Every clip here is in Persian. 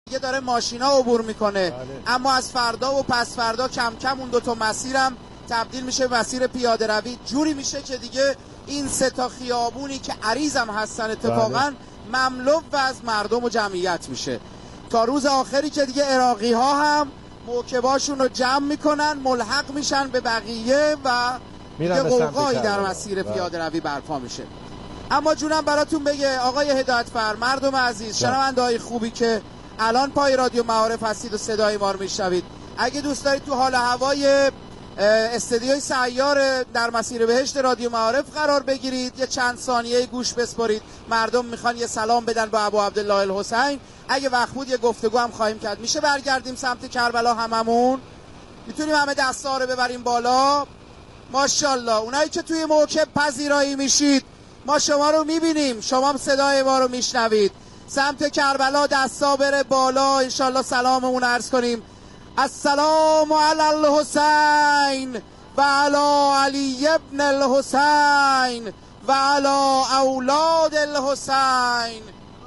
دیگه داره ماشینا عبور میکنه. اما از فردا و پس فردا کم کم اون دوتا مسیرم تبدیل میشه مسیر پیاده روی، جوری میشه که دیگه این سه تا خیابونی که عریضم هستن اتفاقا مملو و از مردم و جمعیت میشه تا روز آخری که دیگه عراقی ها هم موکباشون رو جمع میکنن، ملحق میشن به بقیه و دیگه قوقایی در مسیر پیاده روی برپا میشه. اما جونم براتون بگه آقای هدایتفر، مردم عزیز، شنونده های خوبی که الان پای رادیو معارف هستید و صدای ما رو میشنوید، اگه دوست دارید تو حال هوای استدیوی سیار در مسیر بهشت رادیو معارف قرار بگیرید، یه چند ثانیه گوش بسپارید. مردم میخوان یه سلام بدن با ابو عبدالله الحسین. اگه وقت بود یه گفتگو هم خواهیم کرد. میشه برگردیم سمت کربلا هممون؟ میتونیم همه دستا رو ببریم بالا؟ ماشاءالله. اونایی که توی موکب پذیرایی میشید ما شما رو میبینیم، شما هم صدای ما رو میشنوید. سمت کربلا دستا بره بالا، انشالله سلاممون عرض کنیم. السلام علی الحسین و علی علی ابن الحسین و علی اولاد الحسین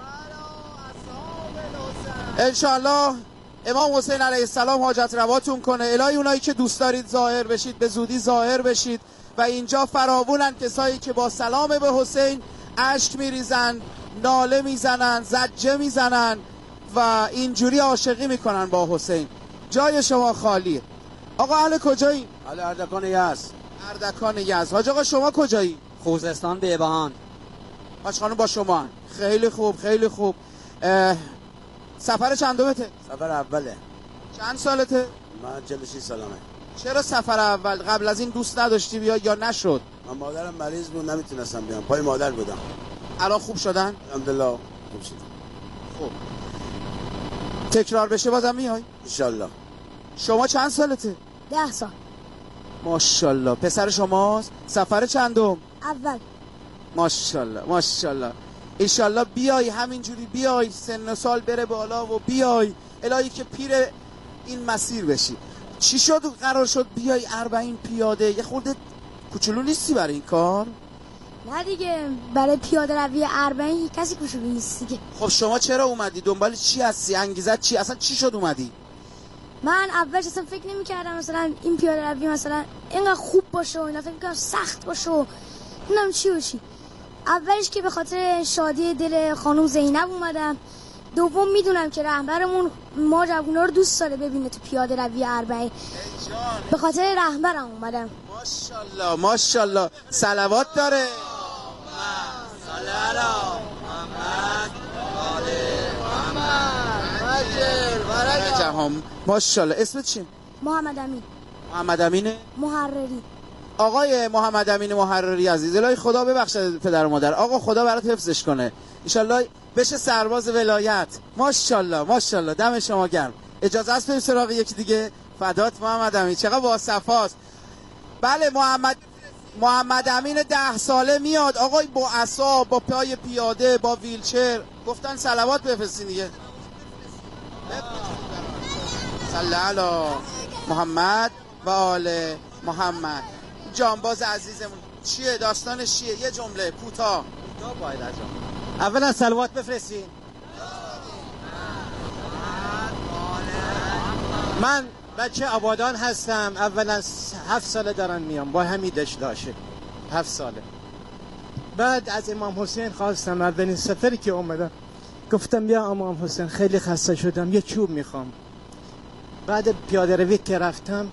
انشالله امام حسین علیه السلام حاجت رواتون کنه. الهی اونایی که دوست دارید ظاهر بشید به زودی ظاهر بشید و اینجا فراوونن کسایی که با سلام به حسین اشک میریزن، ناله میزنن، زجه میزنن و اینجوری عاشقی میکنن با حسین. جای شما خالیه. آقا اهل کجایی؟ اهل اردکان یزد. اردکان یزد. حاج آقا شما کجایی؟ خوزستان بیبهان. حاج خانم با شما. خیلی خوب خیلی خوب. سفر چندمته؟ سفر اوله. چند سالته؟ من 46 سالمه. چرا سفر اول؟ قبل از این دوست نداشتی بیا یا نشد؟ من مادرم مریض بود نمیتونستم بیام، پای مادر بودم. الان خوب شدن؟ الحمدلله خوب شدم. خوب. تکرار بشه بازم میای؟ انشالله. شما چند سالته؟ 10 سال. ماشاءالله. پسر شماست؟ سفر چندم؟ اول. ماشاءالله ماشاءالله. انشالله بیای همینجوری بیای، سن و سال بره بالا و بیای الهی که پیر این مسیر بشی. چی شد قرار شد بیای 40 پیاده؟ یه خورده کوچولو نیستی برای این کار؟ نه دیگه، برای پیاده روی 40 کسی کوچولو نیست دیگه. خب شما چرا اومدی؟ دنبال چی هستی؟ انگیزت چی؟ اصلا چی شد اومدی؟ من اولش اصلا فکر نمی‌کردم مثلا این پیاده روی مثلا اینقدر خوب باشه و اینا، فکر می‌کردم سخت باشه و نمیدونم چی و چی. اولش که به خاطر شادی دل خانم زینب اومدم، دوم میدونم که رهبرمون ما جوونا رو دوست داره ببینه تو پیاده روی 40. به خاطر رهبرم اومدم. ماشاءالله ماشاءالله. صلوات داره. جهان. ماشاءالله. اسمت چیه؟ محمد امین. محمد امینه؟ محرری. آقای محمد امین محرری عزیز، الهی خدا ببخشه پدر و مادر، آقا خدا برات حفظش کنه، انشالله بشه سرباز ولایت. ماشاءالله ماشاءالله. دم شما گرم. اجازه است بریم سراغ یکی دیگه؟ فدات محمد امین، چقدر با صفاست. بله محمد امین 10 ساله میاد آقای با عصا، با پای پیاده، با ویلچر. گفتن صلوات بفرستین دیگه. صلی علی محمد و آل محمد. جانباز عزیزمون چیه؟ داستانش چیه؟ یه جمله کوتاه باید از اولا صلوات بفرستین. من بچه آبادان هستم. اولا 7 ساله دارم میام با همین داشته 7 ساله. بعد از امام حسین خواستم، اولین سفری که اومدم گفتم یا امام حسین خیلی خسته شدم، یه چوب میخوام. بعد پیاده روی که رفتم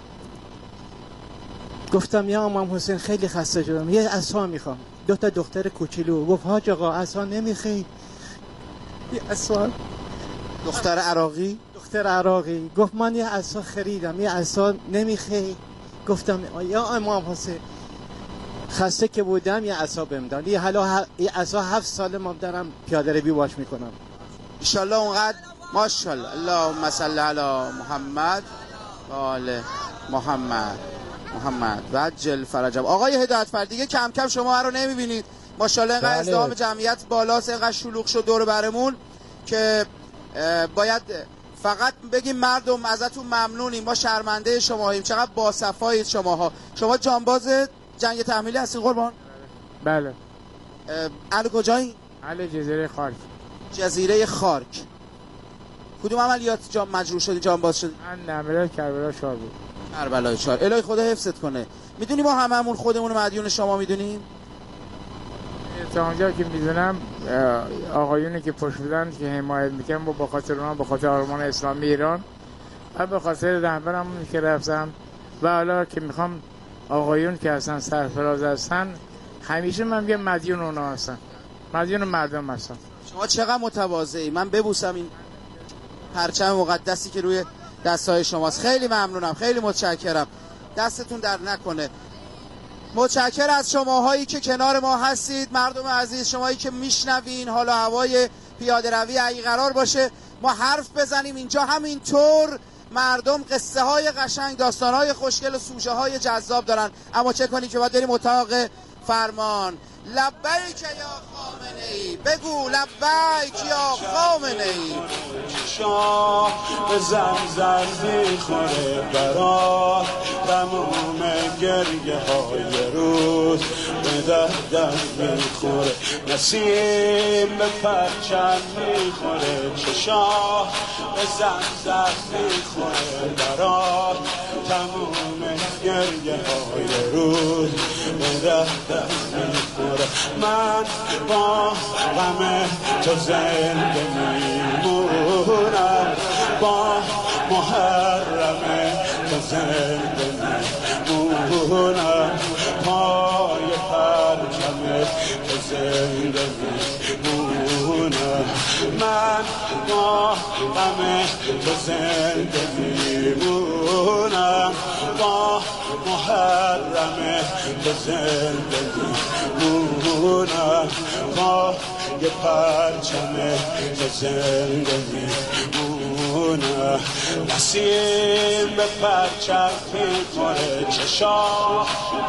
گفتم یا امام حسین خیلی خسته شدم، یه عصا میخوام. 2 تا دختر کوچولو گفت حاج آقا عصا نمیخوای؟ یه عصا. دختر عراقی؟ دختر عراقی گفت من یه عصا خریدم، یه عصا نمیخوای؟ گفتم یا امام حسین خسته که بودم یه عصا بهم داد. یه عصا 7 ساله ما دارم پیاده روی باش میکنم. ان شاء الله اونقدر. ماشاءالله. اللهم صل علی محمد و آل محمد و عجل فرجهم. آقای هدایتفر دیگه کم کم شما رو نمیبینید، ماشاءالله اینقدر ازدحام جمعیت بالاست، اینقدر شلوغ شد دور برمون که باید فقط بگیم مردم ازتون ممنونیم، ما شرمنده شماییم، چقدر باصفایید شماها. شما جانباز جنگ تحمیلی هستین قربان؟ بله. اهل کجایی؟ اهل جزیره خارک. جزیره خارک. کدوم عملیات مجروح شدی جان باز شدی؟ من عملیات کربلا 4 بود. کربلا 4. الهی خدا حفظت کنه. میدونی ما هممون خودمون مدیون شما میدونیم؟ تا اونجا که میدونم آقایونی که پشت بودن که حمایت میکنم با خاطر اونا، به خاطر آرمان اسلامی ایران و به خاطر رهبرمون که رفتم و حالا که میخوام آقایون که اصلا سرفراز هستن همیشه من میگم مدیون اونا هستن، مدیون مردم هستن. شما چقدر متواضعی. من ببوسم این پرچم مقدسی که روی دستای شماست. خیلی ممنونم، خیلی متشکرم. دستتون در نکنه. متشکر از شماهایی که کنار ما هستید. مردم عزیز، شماهایی که میشنوین، حالا هوای پیاده روی اگه قرار باشه ما حرف بزنیم اینجا همینطور مردم قصه های قشنگ، داستان های خوشگل و سوژه های جذاب دارن، اما چه کنی که باید بریم اتاق فرمان. لبیک یا خامنه ای، بگو لبیک یا خامنه ای. شاه به زمزم میخوره برات تموم گریه های روز به دردم میخوره، نسیم به پرچم میخوره، چشاه به زمزم میخوره برات تموم گریه های روز به دردم میخوره. من با غم تو زنده میمونم، با محرم تو زنده میمونم، پای پرچم تو زنده میمونم. من با غم تو زنده میمونم، با محرم تو زنده میمونم، با یه پرچم تو زنده میمونم. نسیم به پرچم میخوره، چشام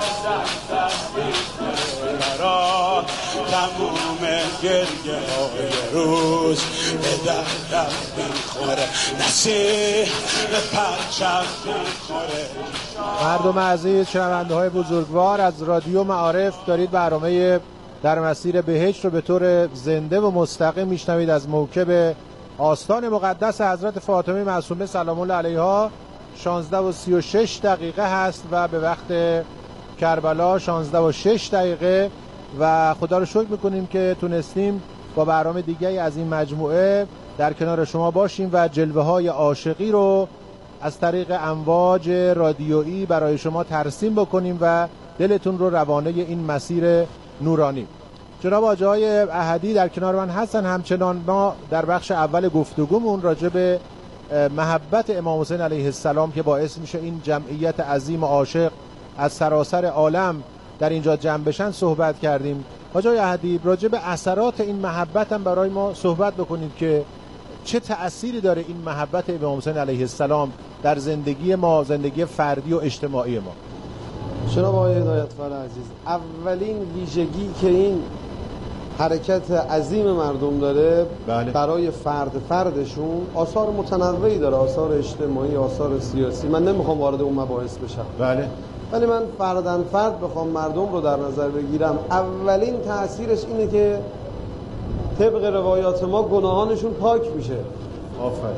برات تموم گریه های روز به دردم میخوره، نسیم به پرچم میخوره. مردم عزیز، شنونده های بزرگوار، از رادیو معارف دارید برنامه در مسیر بهشت رو به طور زنده و مستقیم میشنوید از موکب آستان مقدس حضرت فاطمه معصومه سلام الله علیها. 16:36 هست و به وقت کربلا 16:06 و خدا رو شکر میکنیم که تونستیم با برنامه دیگه از این مجموعه در کنار شما باشیم و جلوه های عاشقی رو از طریق امواج رادیویی برای شما ترسیم بکنیم و دلتون رو روانه این مسیر نورانی. جناب آقای احدی در کنار من هستن. همچنان ما در بخش اول گفتگومون راجع به محبت امام حسین علیه السلام که باعث میشه این جمعیت عظیم عاشق از سراسر عالم در اینجا جمع بشن صحبت کردیم. آقای احدی، راجع به اثرات این محبت هم برای ما صحبت بکنید که چه تأثیری داره این محبت امام حسین علیه السلام در زندگی ما، زندگی فردی و اجتماعی ما. جناب آقای هدایتفر عزیز، اولین ویژگی که این حرکت عظیم مردم داره برای فردشون آثار متنوعی داره، آثار اجتماعی، آثار سیاسی. من نمیخوام وارد اون مباحث بشم، ولی من فردن فرد بخوام مردم رو در نظر بگیرم، اولین تأثیرش اینه که طبق روایات ما گناهانشون پاک میشه. آفرین.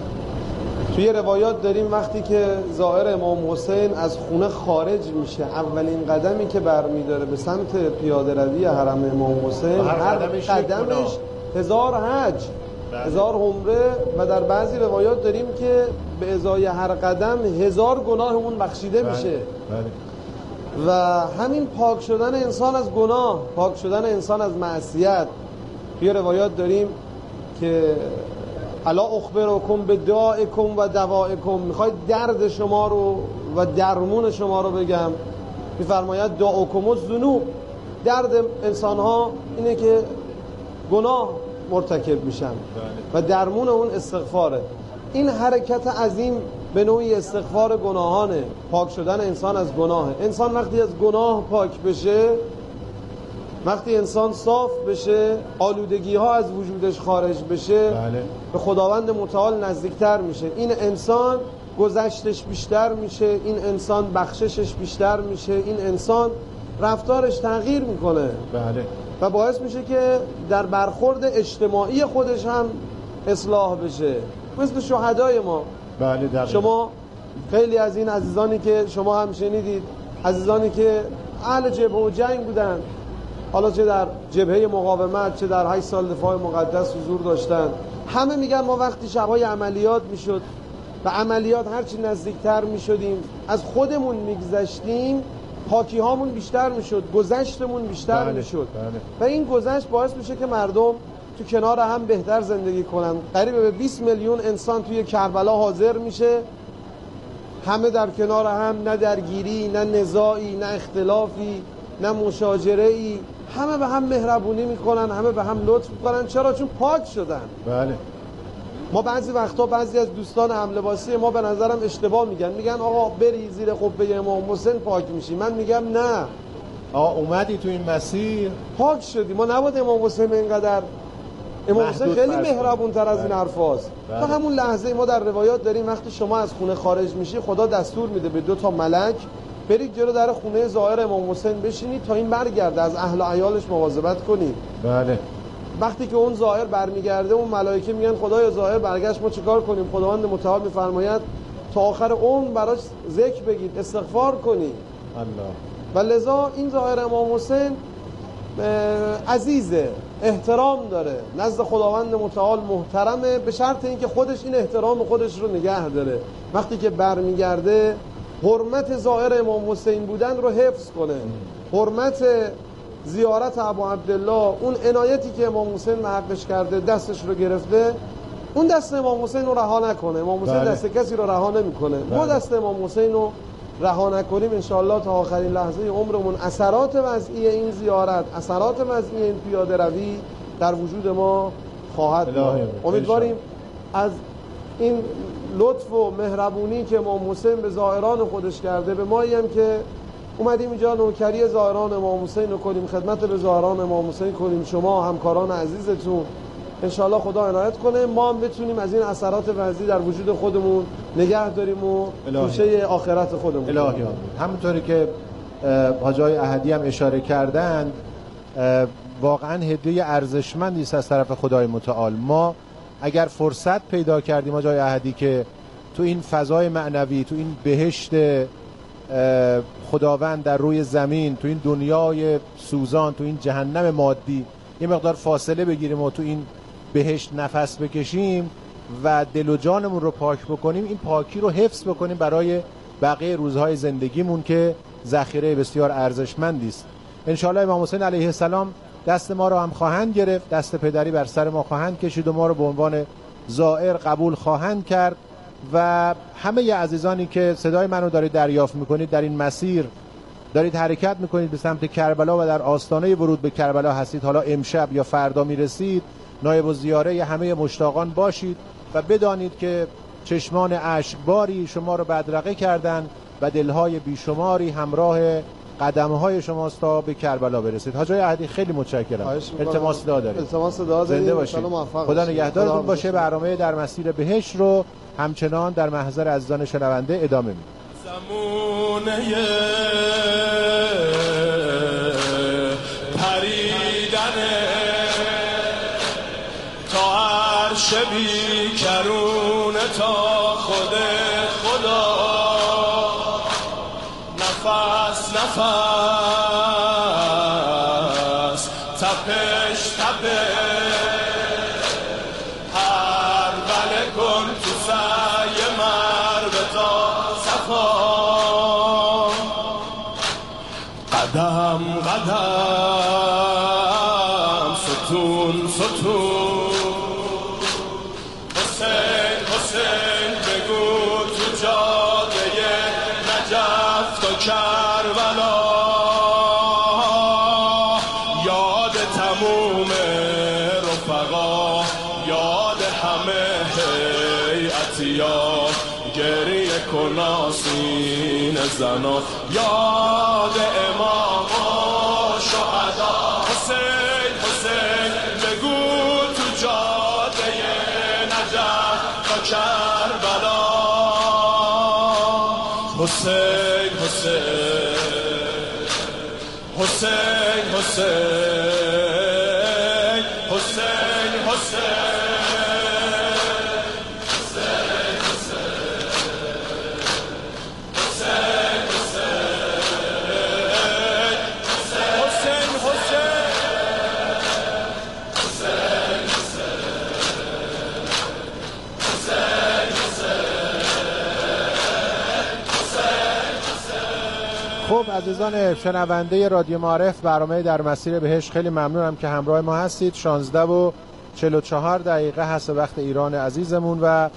توی روایات داریم وقتی که زائر امام حسین از خونه خارج میشه، اولین قدمی که برمیداره به سمت پیاده روی حرم امام حسین، هر قدمش 1000 حج، 1000 عمره، و در بعضی روایات داریم که به ازای هر قدم 1000 گناه اون بخشیده میشه. و همین پاک شدن انسان از گناه، پاک شدن انسان از معصیت. توی روایات داریم که الا اخبرکم بدائکم و دوائکم، میخواید درد شما رو و درمون شما رو بگم؟ میفرماید داؤکم الذنوب، درد انسان ها اینه که گناه مرتکب میشن و درمون اون استغفاره. این حرکت عظیم به نوعی استغفار گناهانه، پاک شدن انسان از گناهه. انسان وقتی از گناه پاک بشه، وقتی انسان صاف بشه، آلودگی ها از وجودش خارج بشه، به خداوند متعال نزدیکتر میشه. این انسان گذشتش بیشتر میشه، این انسان بخششش بیشتر میشه، این انسان رفتارش تغییر میکنه و باعث میشه که در برخورد اجتماعی خودش هم اصلاح بشه. مثل شهدای ما. بله دقیقا. شما خیلی از این عزیزانی که شما هم شنیدید، عزیزانی که اهل جبهه و جنگ بودن، حالا چه در جبهه مقاومت چه در 8 سال دفاع مقدس حضور داشتن، همه میگن ما وقتی شبهای عملیات میشد و عملیات هرچی نزدیکتر میشدیم از خودمون میگذشتیم، پاکی هامون بیشتر میشد، گذشتمون بیشتر میشد و این گذشت باعث میشه که مردم تو کنار هم بهتر زندگی کنن. قریب به 20 میلیون انسان توی کربلا حاضر میشه، همه در کنار هم، نه درگیری، نه نزاعی، نه اختلافی، نه مشاجره‌ای، همه به هم مهربونی میکنن، همه به هم لطف میکنن. چرا؟ چون پاک شدن. بله. ما بعضی وقتا بعضی از دوستان هملباسی ما به نظرم اشتباه میگن آقا بری زیر قبه امام حسین پاک میشی. من میگم نه، اومدی تو این مسیر پاک شدی. ما نباید امام حسین اینقدر، امام حسین خیلی مهربون تر از این حرفاست. تا همون لحظه ما در روایات داریم وقتی شما از خونه خارج میشی خدا دستور میده به 2 ملک برید جلو در خونه ظاهر امام حسین بشینید تا این برگرده، از اهل و عیالش مواظبت کنید. بله. وقتی که اون ظاهر برمیگرده اون ملائکه میگن خدایا ظاهر برگشت، ما چیکار کنیم؟ خداوند متعال میفرماید تا آخر عمر براش ذکر بگید، استغفار کنید. الله. و لذا این ظاهر امام حسین عزیزه، احترام داره، نزد خداوند متعال محترمه، به شرط اینکه خودش این احترام خودش رو نگه داره. وقتی که برمیگرده حرمت ظاهر امام حسین بودن رو حفظ کنه، حرمت زیارت ابو عبدالله، اون عنایتی که امام حسین به حقش کرده، دستش رو گرفته، اون دست امام حسین رو رها نکنه. امام حسین دست کسی رو رها نمیکنه. ما دست امام حسین رو رها نکنیم انشاءالله تا آخرین لحظه عمرمون اثرات وضعی این زیارت، اثرات وضعی این پیاده روی در وجود ما خواهد بود. امیدواریم از این لطف و مهربونی که امام حسین به زائران خودش کرده، به مایی هم که اومدیم اینجا نوکری زائران امام حسین رو کنیم، خدمت به زائران امام حسین کنیم، شما همکاران عزیزتون، انشاءالله خدا عنایت کنه ما هم بتونیم از این اثرات وضعی در وجود خودمون نگه داریم و توشه آخرت خودمون. الهی همونطوری که حاجی احدی هم اشاره کردند، واقعا هدیه ارزشمندی است از طرف خدای متعال. ما اگر فرصت پیدا کردیم حاجی احدی که تو این فضای معنوی، تو این بهشت خداوند در روی زمین، تو این دنیای سوزان، تو این جهنم مادی یه مقدار فاصله بگیریم و تو این بهشت نفس بکشیم و دل و جانمون رو پاک بکنیم، این پاکی رو حفظ بکنیم برای بقیه روزهای زندگیمون که ذخیره بسیار ارزشمندی است. انشاءالله امام حسین علیه السلام دست ما رو هم خواهند گرفت، دست پدری بر سر ما خواهند کشید و ما رو به عنوان زائر قبول خواهند کرد و همه عزیزانی که صدای منو دارید دریافت میکنید در این مسیر دارید حرکت میکنید به سمت کربلا و در آستانه ورود به کربلا هستید، حالا امشب یا فردا میرسید، نایب الزیاره همه مشتاقان باشید و بدانید که چشمان اشکباری شما رو بدرقه کردن و دلهای بیشماری همراه قدمهای شماست تا به کربلا برسید. حاجی احدی خیلی متشکرم. التماس دعا دارید. التماس دعا دارید. زنده باشید. خدا نگهدارتون باشه. برنامه در مسیر بهشت رو همچنان در محضر عزیزان شنونده ادامه میدیم. زمونه پریدنه تا عرش بیکرونه تا خود خدا نفس نفس تپش تپش هر بله کن تو سعی مرد تا صفا قدم قدم ستون ستون حسین حسین بگو تو جاده نجف تا کربلا یاد تموم رفقا یاد همه هیئتیا گریه کناسین زنا یاد امام و شهدا حسین حسین بگو تو جاده نجف تا کربلا حسین حسین حسین حسین حسین حسین خب عزیزان شنونده رادیو معارف، برنامه در مسیر بهشت، خیلی ممنونم که همراه ما هستید. 16:44 هست وقت ایران عزیزمون و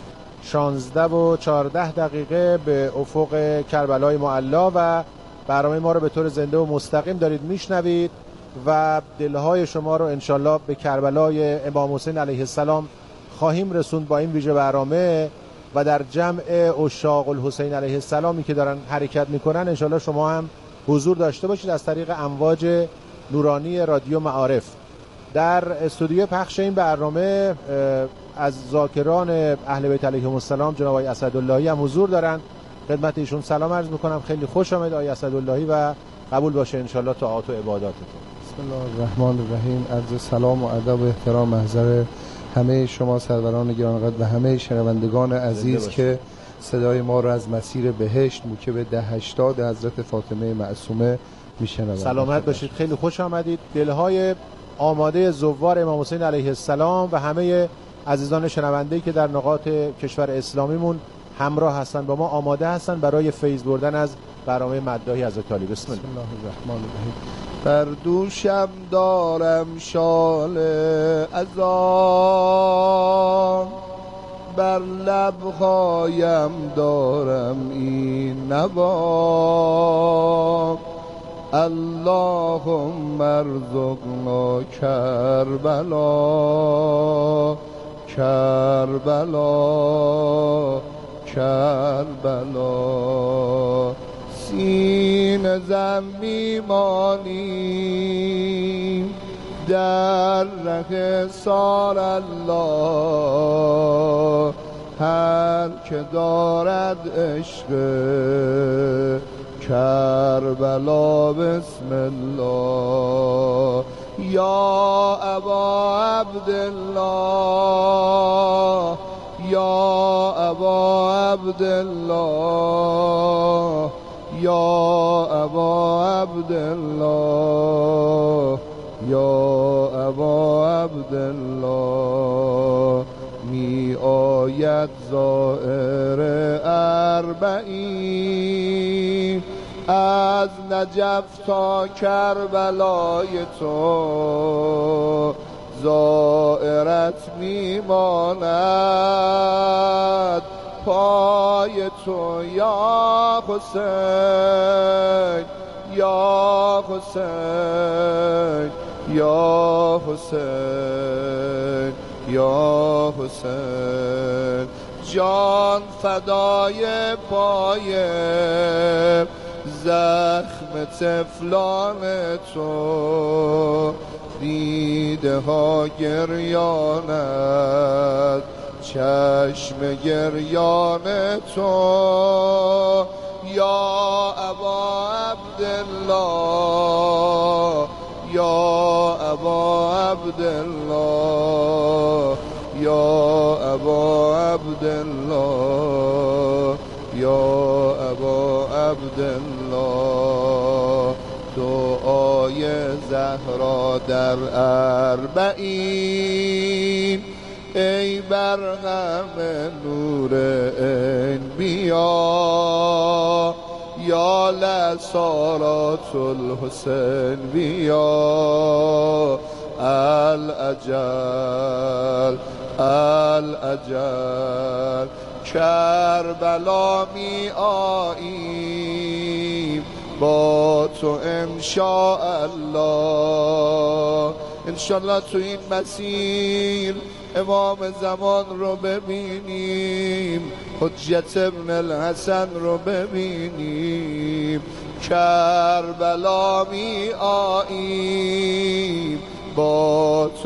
16:14 به افق کربلای معلا و برنامه ما رو به طور زنده و مستقیم دارید میشنوید و دلهای شما رو انشالله به کربلای امام حسین علیه السلام خواهیم رسوند با این ویژه برنامه و در جمع عشاق الحسین علیه السلامی که دارن حرکت میکنن انشالله شما هم حضور داشته باشید از طریق امواج نورانی رادیو معارف. در استودیو پخش این برنامه از ذاکران اهل بیت علیهم السلام جناب آقای اسداللهی هم حضور دارن. خدمت ایشون سلام عرض میکنم. خیلی خوش آمد آقای اسداللهی و قبول باشه انشالله طاعات و عباداتتون. بسم الله الرحمن الرحیم. عرض سلام و ادب و احترام محضر همه شما سروران گرانقدر و همه شنوندگان عزیز که صدای ما رو از مسیر بهشت موکب 1080 حضرت فاطمه معصومه میشنوند. سلامت باشید. خیلی خوش آمدید. دلهای آماده زوار امام حسین علیه السلام و همه عزیزان شنونده‌ای که در نقاط کشور اسلامیمون همراه هستن با ما آماده هستن برای فیض بردن از برنامه مداحی حضرت علی. بسم الله الرحمن الرحیم. بر دوشم دارم شال ازان، بر لبهایم دارم این نوا، اللهم ارزقنا کربلا کربلا کربلا. سینه زن میمانیم در ره سار الله، هر که دارد عشق کربلا بسم الله. یا ابا عبدالله یا ابا عبدالله یا ابا عبدالله یا ابا عبدالله. می آید زائر اربعین از نجف تا کربلای تو، زائرت میماند پای تو یا حسین یا حسین یا حسین یا حسین. جان فدای پای زخم طفلان تو، دیده ها گریانت چشم گریان تو. یا ابا عبدالله یا ابا عبدالله یا ابا عبدالله یا ابا عبدالله. دعای زهرا در اربعین ای برهم نور انبیا، یا لسارات الحسین بیا. الاجل الاجل کربلا می آییم با تو انشاءالله. انشاءالله تو این مسیر امام زمان رو ببینیم، حجت ابن الحسن رو ببینیم. کربلا می آییم با تو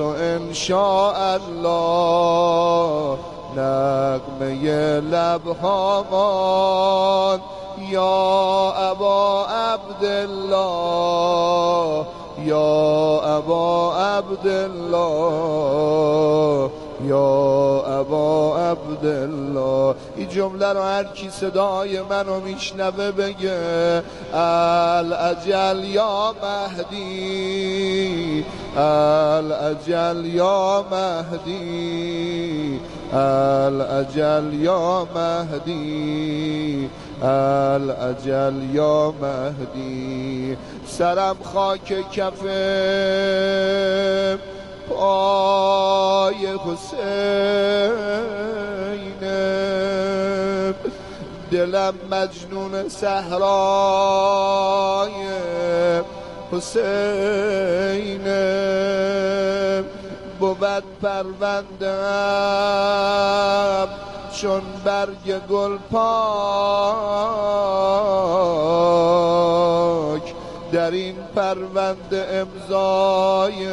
انشاءالله. نغمه لبهامان یا ابا عبدالله یا ابا عبدالله یا ابا عبدالله. این جمله رو هر کی صدای منو میشنوه بگه الاجل یا مهدی الاجل یا مهدی الاجل یا مهدی، الاجل یا مهدی. سرم خاک کف پای حسینه، دلم مجنون صحرای حسینه. بود پرونده‌ام چون برگ گل پاک، در این پرونده امضای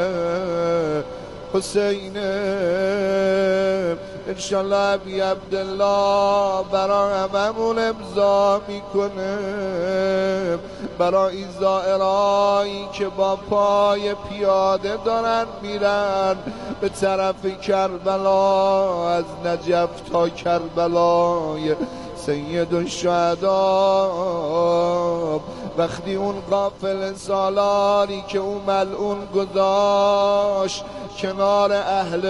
حسینه. انشالله ابی عبدالله برای هممون امضا میکنه، برای این زائرایی که با پای پیاده دارن میرن به طرف کربلا، از نجف تا کربلای سید الشهدا. وقتی اون قافله سالاری که اون ملعون گذاشت کنار اهل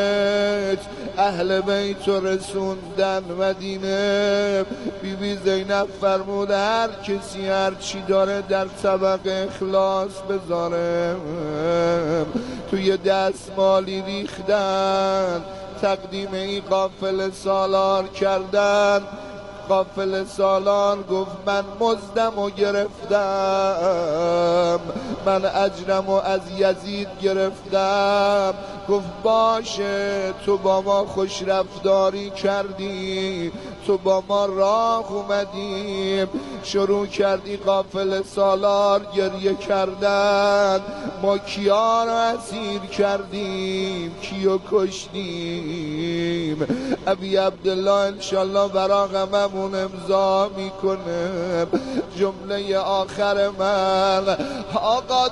بیت رو رسوندن مدینه، بی زینب فرمود هر کسی هر چی داره در طبق اخلاص بذاره. توی دستمالی ریختن، تقدیم این قافله سالار کردن. قافله سالار گفت من مزدم و گرفتم، من اجرم و از یزید گرفتم. گفت باشه، تو با ما خوش رفتاری کردی، تو با ما راه اومدیم. شروع کردی قافله سالار گریه کردن، ما کیا رو اسیر کردیم، کیو کشتیم. ابی عبدالله انشالله برا غممون امضا میکنه. جمله آخر من، آقا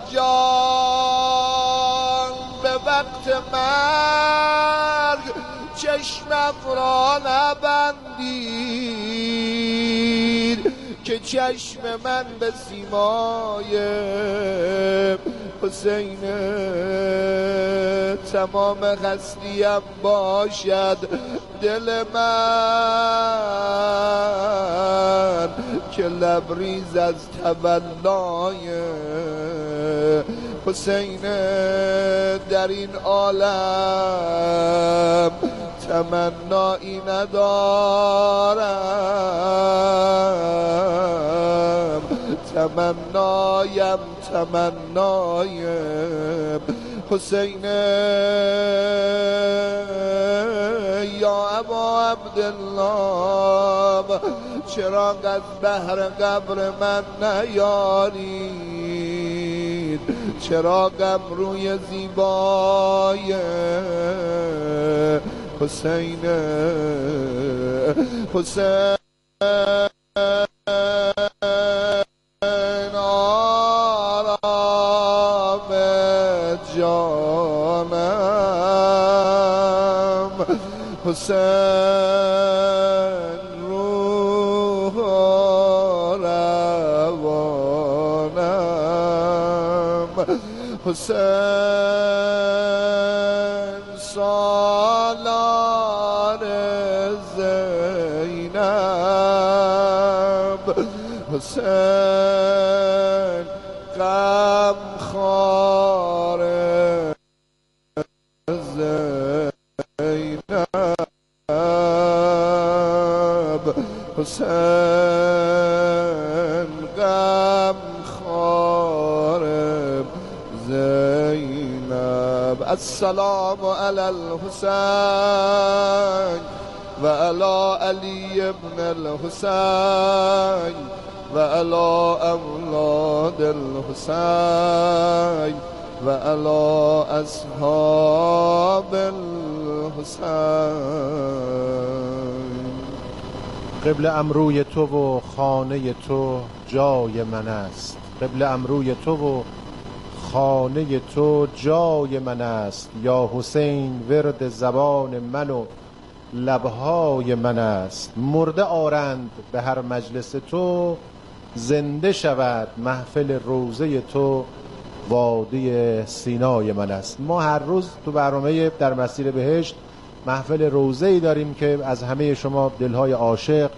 جان به وقت مرگ چشمم را نبندید، که چشم من به سیمای حسین تمام هستیم باشد. دل من که لبریز از تولای حسین در این عالم تمنایی ندارم. تمنای حسین. یا ابا عبدالله چرا از بحر قبر من نیارید، چرا غم روی زیبای حسین. حسین آرام جانم، حسین روح روانم، حسین سالار زینب، حسین غم خوار زینب، حسین غم خوار زینب. السلام علی الحسین و علی علی ابن الحسین و علی اولاد الحسین و علی اصحاب الحسین. قبله‌ام روی تو و خانه تو جای من است، قبله‌ام روی تو و خانه تو جای من است. یا حسین ورد زبان من و لبهای من است. مرده آرند به هر مجلس تو، زنده شود محفل روضه تو وادی سینای من است. ما هر روز تو برنامه در مسیر بهشت محفل روضه‌ای داریم که از همه شما دلهای عاشق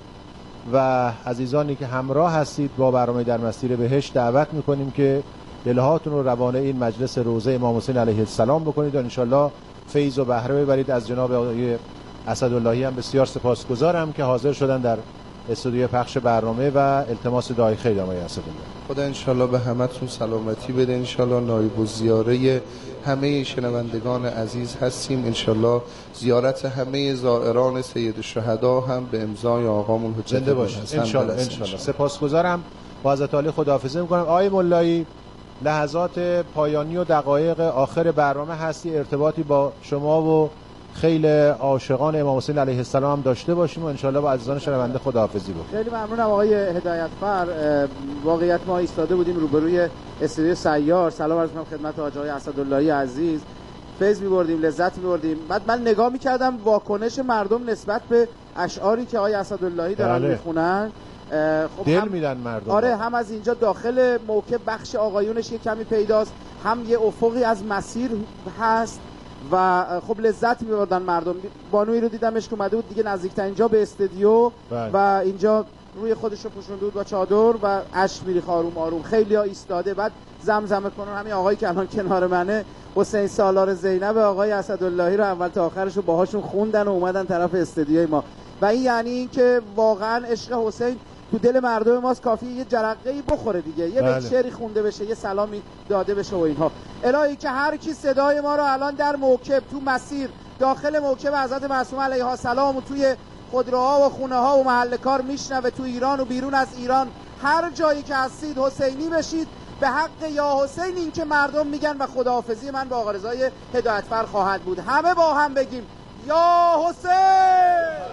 و عزیزانی که همراه هستید با برنامه در مسیر بهشت دعوت میکنیم که دلهاتون رو روانه این مجلس روضه امام حسین علیه السلام بکنید و انشالله فیض و بهره ببرید. از جناب آقای اسداللهی هم بسیار سپاسگزارم که حاضر شدن در استودیو پخش برنامه و التماس دعای خیر آقای اسداللهی. خدا انشالله به همتون سلامتی بده. انشالله نایب الزیاره همه شنوندگان عزیز هستیم. انشالله زیارت همه زائران سید الشهدا هم به امضای آقامون حجت زنده باشید انشالله. سپاسگزارم. با حضرت عالی خداحافظی میکنم. آقای ملایی، لحظات پایانی و دقایق آخر برنامه هستی، ارتباطی با شما و خیلی عاشقان امام حسین علیه السلام داشته باشیم و انشالله با عزیزان شنونده خداحافظی بکنیم. خیلی ممنونم آقای هدایتفر. واقعیت ما ایستاده بودیم روبروی استودیو سیار. سلام عرض می‌کنم خدمت آقای اسداللهی عزیز. فیض می‌بردیم، لذت می‌بردیم. بعد من نگاه می‌کردم واکنش مردم نسبت به اشعاری که آقای اسداللهی دارن می‌خونن. خب دل میدن مردم. آره، هم از اینجا داخل موکب بخش آقایونش یه کمی پیداست، هم یه افقی از مسیر هست و خب لذت می‌بردن مردم. بانویی رو دیدمش که اومده بود دیگه نزدیک‌تر اینجا به استودیو و اینجا روی خودش رو پوشونده بود با چادر و اشک میریخت آروم آروم. خیلی‌ها ایستاده بعد زمزمه کنن. همین آقایی که الان کنار منه، حسین سالار زینب، آقای اسداللهی رو اول تا آخرش رو باهاشون خوندن و اومدن طرف استودیوی ما و این یعنی این که واقعا عشق حسین تو دل مردم ماست. کافیه یه جرقه‌ای بخوره دیگه، یه بیت شعری خونده بشه، یه سلامی داده بشه و اینها. الهی که هر کی صدای ما رو الان در موکب، تو مسیر، داخل موکب حضرت معصومه علیها السلام و توی خودروها و خونه ها و محل کار میشنوه، تو ایران و بیرون از ایران، هر جایی که هستید حسینی بشید به حق یا حسین. این که مردم میگن و خداحافظی من با آقا رضای هدایتفر خواهد بود. همه با هم بگیم یا حسین.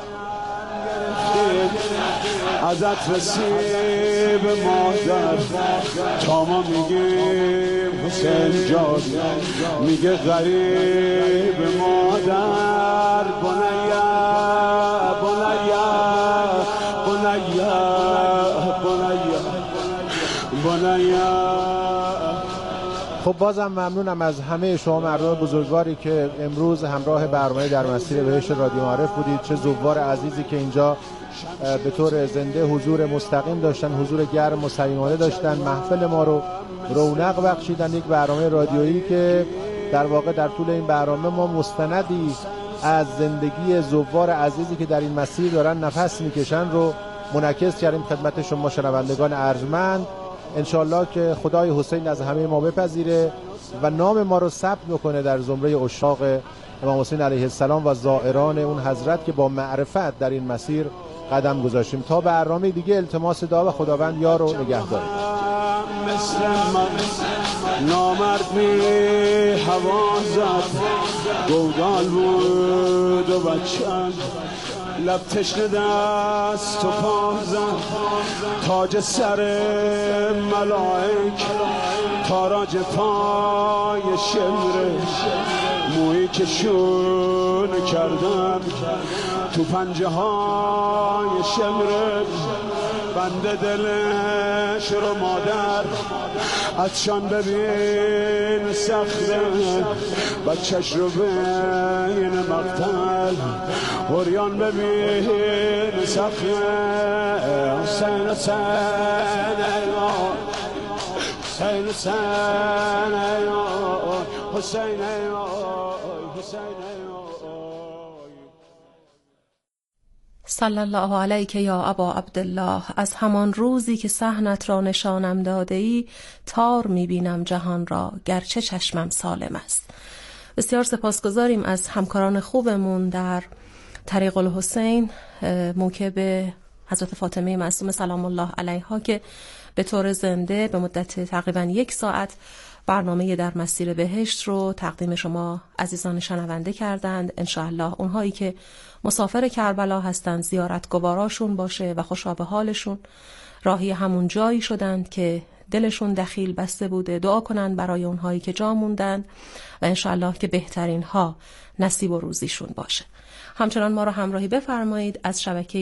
ازت رسیب مادر تا ما میگیم حسین جان، میگه غریب مادر بنیا بنیا بنیا بنیا بنیا. خب بازم ممنونم از همه شما مردم بزرگواری که امروز همراه برنامه در مسیر بهشت رادیو معارف بودید. چه زوار عزیزی که اینجا به طور زنده حضور مستقیم داشتن، حضور گرم و صمیمانه داشتن، محفل ما رو رونق بخشیدن. یک برنامه رادیویی که در واقع در طول این برنامه ما مستندی از زندگی زوار عزیزی که در این مسیر دارن نفس میکشن رو منعکس کردیم خدمت شما شنوندگان ارجمند. انشالله که خدای حسین از همه ما بپذیره و نام ما رو ثبت بکنه در زمره عشاق امام حسین علیه السلام و زائران اون حضرت که با معرفت در این مسیر قدم گذاشتیم. تا برنامه دیگه التماس دعا و خداوند یار و نگهدار. مثل من نامرد می هوا زد، گودال بود و بچم لب تشنه دست و پا زد، تاج سر ملائک تاراج پای شمره، مویی که شون کردن تو پنجه های شمره، بنده دلش رو مادر عطشان ببین سخته، بچهش رو بین مقتل عریان ببین سخته. حسین حسین حسین حسین حسین حسین. صلی الله علیک یا ابا عبدالله. از همان روزی که صحنت را نشانم داده ای، تار میبینم جهان را گرچه چشمم سالم است. بسیار سپاسگزاریم از همکاران خوبمون در طریق الحسین موکب حضرت فاطمه معصومه سلام الله علیها که به طور زنده به مدت تقریبا 1 ساعت برنامه در مسیر بهشت رو تقدیم شما عزیزان شنونده کردند. انشاءالله اونهایی که مسافر کربلا هستند زیارت گواراشون باشه و خوشا به حالشون، راهی همون جایی شدند که دلشون دخیل بسته بوده. دعا کنند برای اونهایی که جا موندند و انشاءالله که بهترین ها نصیب و روزیشون باشه. همچنان ما رو همراهی بفرمایید از شبکه